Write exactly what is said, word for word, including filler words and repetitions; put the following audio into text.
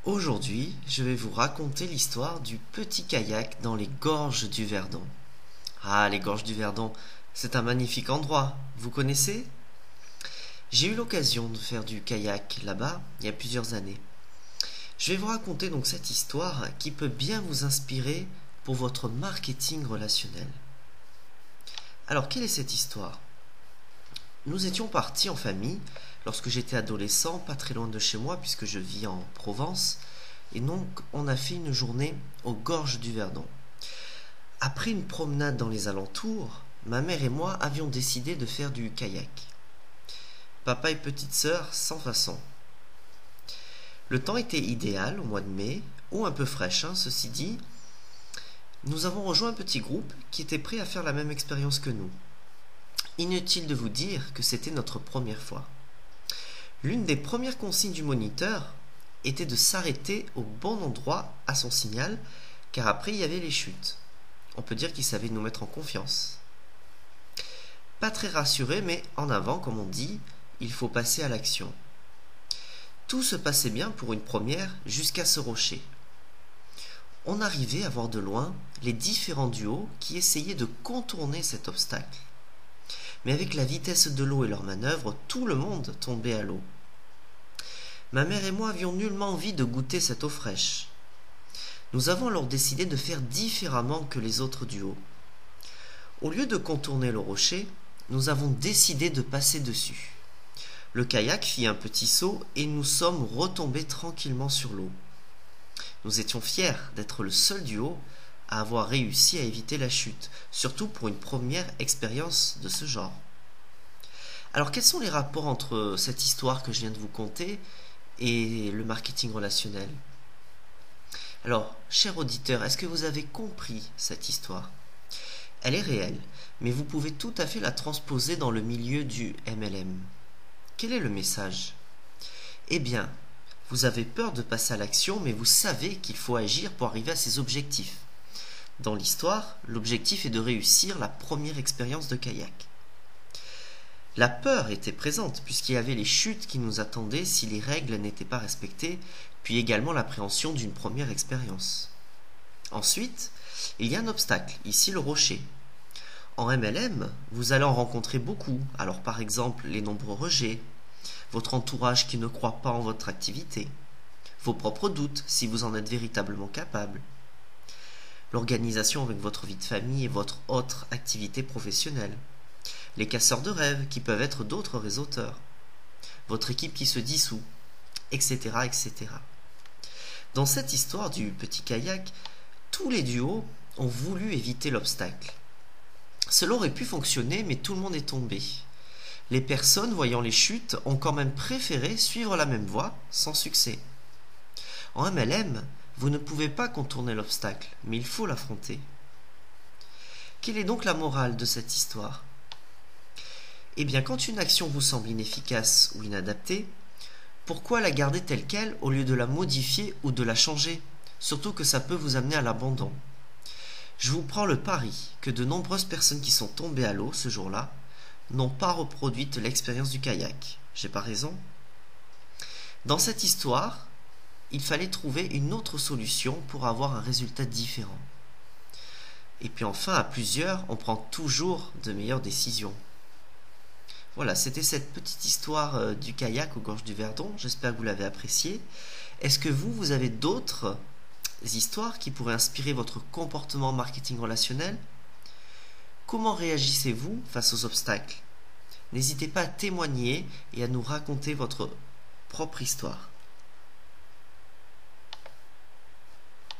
Aujourd'hui, je vais vous raconter l'histoire du petit kayak dans les gorges du Verdon. Ah, les gorges du Verdon, c'est un magnifique endroit, vous connaissez? J'ai eu l'occasion de faire du kayak là-bas il y a plusieurs années. Je vais vous raconter donc cette histoire qui peut bien vous inspirer pour votre marketing relationnel. Alors, quelle est cette histoire? Nous étions partis en famille lorsque j'étais adolescent, pas très loin de chez moi puisque je vis en Provence, et donc on a fait une journée aux gorges du Verdon. Après une promenade dans les alentours, ma mère et moi avions décidé de faire du kayak. Papa et petite sœur sans façon. Le temps était idéal au mois de mai, ou un peu fraîche, hein, ceci dit. Nous avons rejoint un petit groupe qui était prêt à faire la même expérience que nous. Inutile de vous dire que c'était notre première fois. L'une des premières consignes du moniteur était de s'arrêter au bon endroit à son signal, car après il y avait les chutes. On peut dire qu'il savait nous mettre en confiance. Pas très rassuré, mais en avant, comme on dit, il faut passer à l'action. Tout se passait bien pour une première jusqu'à ce rocher. On arrivait à voir de loin les différents duos qui essayaient de contourner cet obstacle. Mais avec la vitesse de l'eau et leurs manœuvres, tout le monde tombait à l'eau. Ma mère et moi avions nullement envie de goûter cette eau fraîche. Nous avons alors décidé de faire différemment que les autres duos. Au lieu de contourner le rocher, nous avons décidé de passer dessus. Le kayak fit un petit saut et nous sommes retombés tranquillement sur l'eau. Nous étions fiers d'être le seul duo à avoir réussi à éviter la chute, surtout pour une première expérience de ce genre. Alors, quels sont les rapports entre cette histoire que je viens de vous conter et le marketing relationnel? Alors, cher auditeur, est-ce que vous avez compris cette histoire? Elle est réelle, mais vous pouvez tout à fait la transposer dans le milieu du M L M. Quel est le message? Eh bien, vous avez peur de passer à l'action, mais vous savez qu'il faut agir pour arriver à ses objectifs. Dans l'histoire, l'objectif est de réussir la première expérience de kayak. La peur était présente puisqu'il y avait les chutes qui nous attendaient si les règles n'étaient pas respectées, puis également l'appréhension d'une première expérience. Ensuite, il y a un obstacle, ici le rocher. En M L M, vous allez en rencontrer beaucoup, alors par exemple les nombreux rejets, votre entourage qui ne croit pas en votre activité, vos propres doutes si vous en êtes véritablement capable, l'organisation avec votre vie de famille et votre autre activité professionnelle, les casseurs de rêves qui peuvent être d'autres réseauteurs, votre équipe qui se dissout, et cetera, et cetera. Dans cette histoire du petit kayak, tous les duos ont voulu éviter l'obstacle. Cela aurait pu fonctionner, mais tout le monde est tombé. Les personnes voyant les chutes ont quand même préféré suivre la même voie, sans succès. En M L M, vous ne pouvez pas contourner l'obstacle, mais il faut l'affronter. Quelle est donc la morale de cette histoire? Eh bien, quand une action vous semble inefficace ou inadaptée, pourquoi la garder telle quelle au lieu de la modifier ou de la changer? Surtout que ça peut vous amener à l'abandon. Je vous prends le pari que de nombreuses personnes qui sont tombées à l'eau ce jour-là n'ont pas reproduit l'expérience du kayak. J'ai pas raison? Dans cette histoire, il fallait trouver une autre solution pour avoir un résultat différent. Et puis enfin, à plusieurs, on prend toujours de meilleures décisions. Voilà, c'était cette petite histoire euh, du kayak aux gorges du Verdon. J'espère que vous l'avez appréciée. Est-ce que vous, vous avez d'autres histoires qui pourraient inspirer votre comportement marketing relationnel? Comment réagissez-vous face aux obstacles? N'hésitez pas à témoigner et à nous raconter votre propre histoire.